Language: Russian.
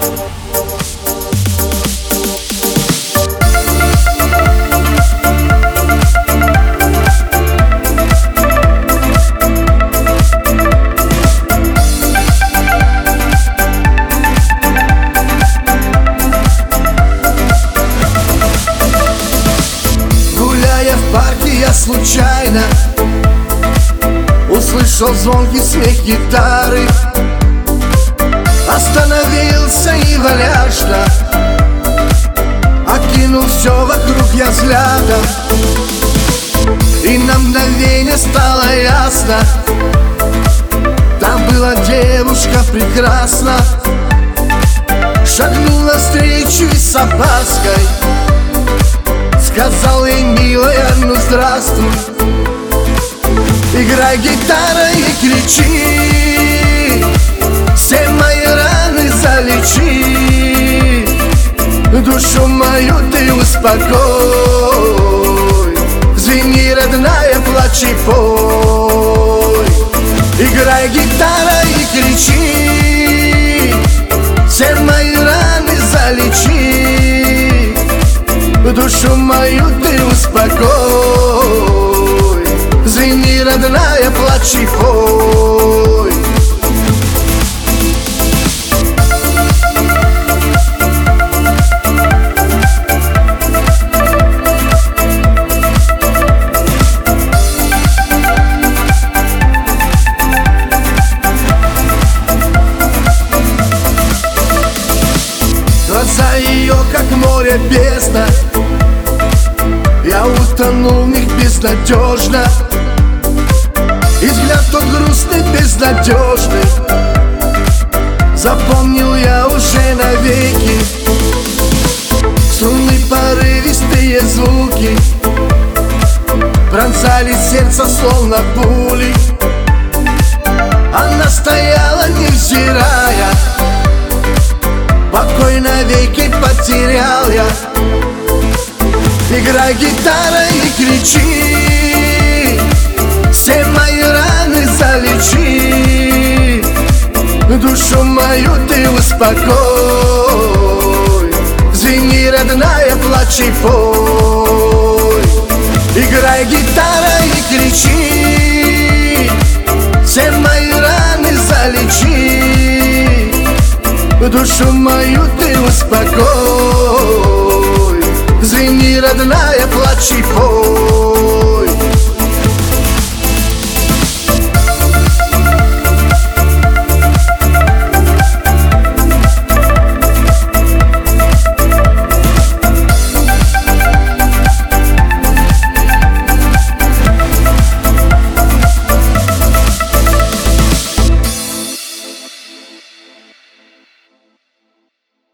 В парке я случайно услышал звонкий смех гитары. Остановился и валяшно окинул все вокруг я взглядом. И на мгновение стало ясно: там была девушка прекрасна. Шагнул навстречу и с опаской сказал ей: милая, ну здравствуй. Играй, гитара, и кричи, все мои раны залечи, душу мою ты успокой. Звени, родная, плачь и пой. Играй, гитара, и кричи, все мои раны залечи, душу мою ты успокой. Звени, родная, плачь и пой. Глаза ее, как море, бездна, я утонул в них безнадежно. И взгляд тот грустный, безнадежный запомнил я уже навеки. Струны, порывистые звуки пронзали сердце словно пули. Она стояла, невзирая, покой навеки потерял я. Играй, гитара, и кричи, все мои раны залечи, душу мою ты успокой. Звени, родная, плачь и пой. Играй, гитара, и кричи, все мои раны залечи, душу мою ты успокой. Звени, родная, плачь и пой.